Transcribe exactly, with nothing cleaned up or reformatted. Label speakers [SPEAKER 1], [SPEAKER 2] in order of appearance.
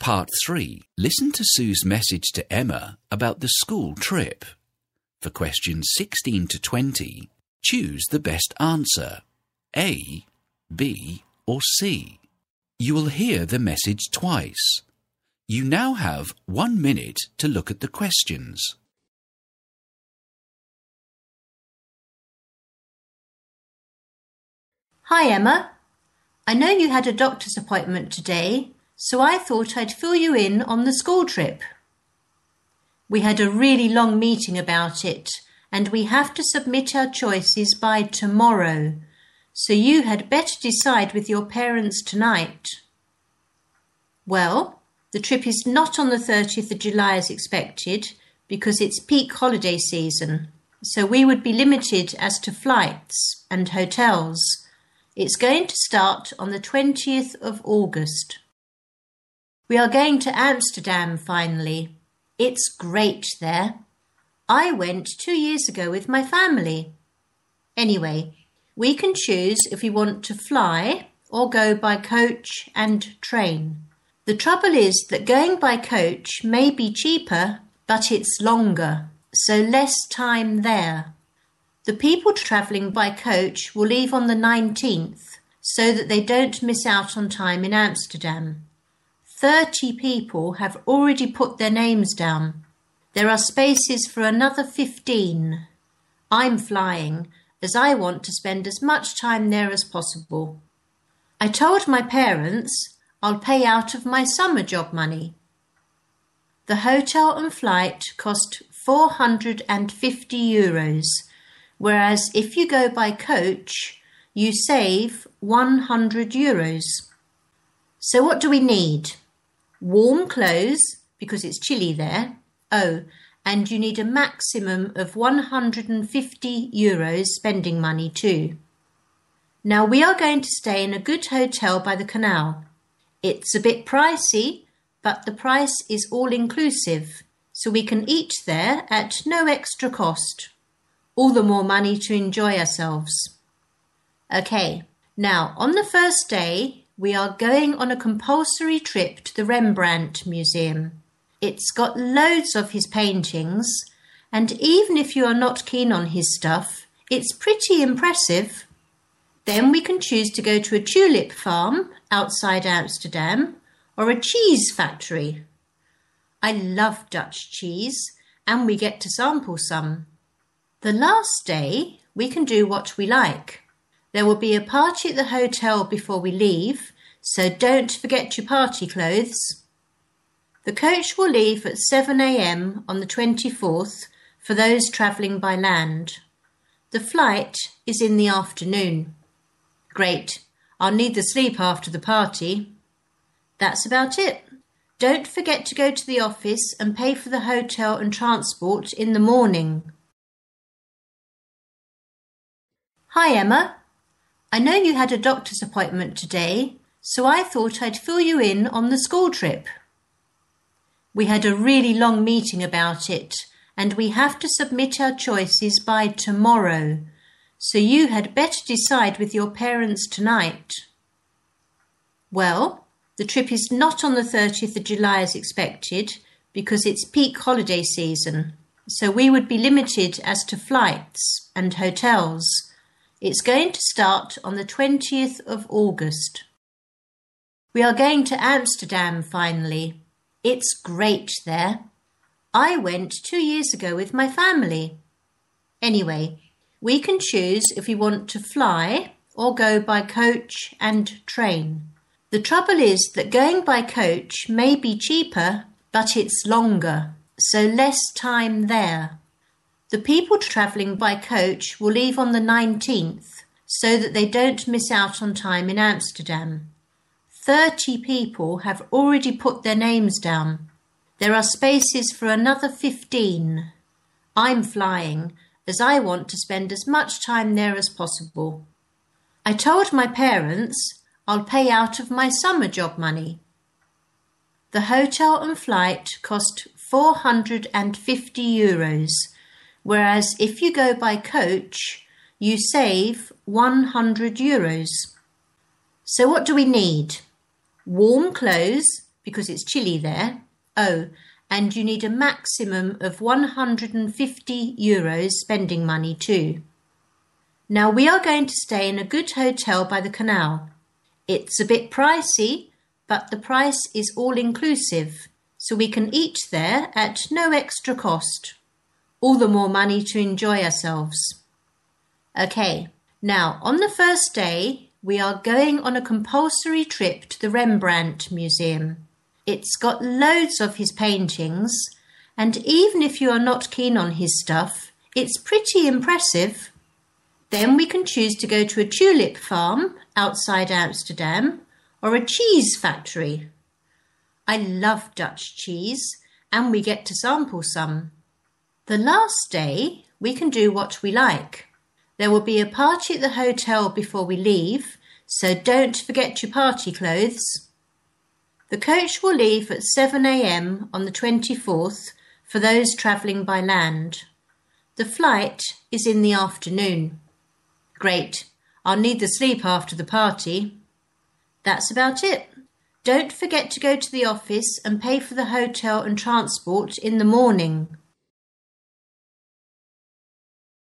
[SPEAKER 1] Part three. Listen to Sue's message to Emma about the school trip. For questions sixteen to twenty, choose the best answer, A, B or C. You will hear the message twice. You now have one minute to look at the questions.
[SPEAKER 2] Hi Emma, I know you had a doctor's appointment today, so I thought I'd fill you in on the school trip. We had a really long meeting about it, and we have to submit our choices by tomorrow, so you had better decide with your parents tonight. Well, the trip is not on the thirtieth of July as expected, because it's peak holiday season, so we would be limited as to flights and hotels. It's going to start on the twentieth of August. We are going to Amsterdam finally. It's great there. I went two years ago with my family. Anyway, we can choose if we want to fly or go by coach and train. The trouble is that going by coach may be cheaper, but it's longer, so less time there. The people travelling by coach will leave on the nineteenth so that they don't miss out on time in Amsterdam. Thirty people have already put their names down. There are spaces for another fifteen. I'm flying as I want to spend as much time there as possible. I told my parents I'll pay out of my summer job money. The hotel and flight cost four hundred fifty euros. Whereas if you go by coach, you save one hundred euros. So what do we need? Warm clothes, because it's chilly there. Oh, and you need a maximum of one hundred fifty euros spending money too. Now we are going to stay in a good hotel by the canal. It's a bit pricey, but the price is all inclusive, so we can eat there at no extra cost. All the more money to enjoy ourselves. Okay, now on the first day, we are going on a compulsory trip to the Rembrandt Museum. It's got loads of his paintings, and even if you are not keen on his stuff, it's pretty impressive. Then we can choose to go to a tulip farm outside Amsterdam or a cheese factory. I love Dutch cheese, and we get to sample some. The last day, we can do what we like. There will be a party at the hotel before we leave, so don't forget your party clothes. The coach will leave at seven a m on the twenty-fourth for those travelling by land. The flight is in the afternoon. Great, I'll need the sleep after the party. That's about it. Don't forget to go to the office and pay for the hotel and transport in the morning. Hi Emma, I know you had a doctor's appointment today, so I thought I'd fill you in on the school trip. We had a really long meeting about it, and we have to submit our choices by tomorrow, so you had better decide with your parents tonight. Well, the trip is not on the thirtieth of July as expected, because it's peak holiday season, so we would be limited as to flights and hotels. It's going to start on the twentieth of August. We are going to Amsterdam finally. It's great there. I went two years ago with my family. Anyway, we can choose if we want to fly or go by coach and train. The trouble is that going by coach may be cheaper, but it's longer, so less time there. The people travelling by coach will leave on the nineteenth so that they don't miss out on time in Amsterdam. Thirty people have already put their names down. There are spaces for another fifteen. I'm flying as I want to spend as much time there as possible. I told my parents I'll pay out of my summer job money. The hotel and flight cost four hundred fifty euros. Whereas if you go by coach, you save one hundred euros. So what do we need? Warm clothes, because it's chilly there. Oh, and you need a maximum of one hundred fifty euros spending money too. Now we are going to stay in a good hotel by the canal. It's a bit pricey, but the price is all-inclusive, so we can eat there at no extra cost. All the more money to enjoy ourselves. Okay, now on the first day, we are going on a compulsory trip to the Rembrandt Museum. It's got loads of his paintings, and even if you are not keen on his stuff, it's pretty impressive. Then we can choose to go to a tulip farm outside Amsterdam or a cheese factory. I love Dutch cheese, and we get to sample some. The last day, we can do what we like. There will be a party at the hotel before we leave, so don't forget your party clothes. The coach will leave at seven a m on the twenty-fourth for those travelling by land. The flight is in the afternoon. Great, I'll need the sleep after the party. That's about it. Don't forget to go to the office and pay for the hotel and transport in the morning.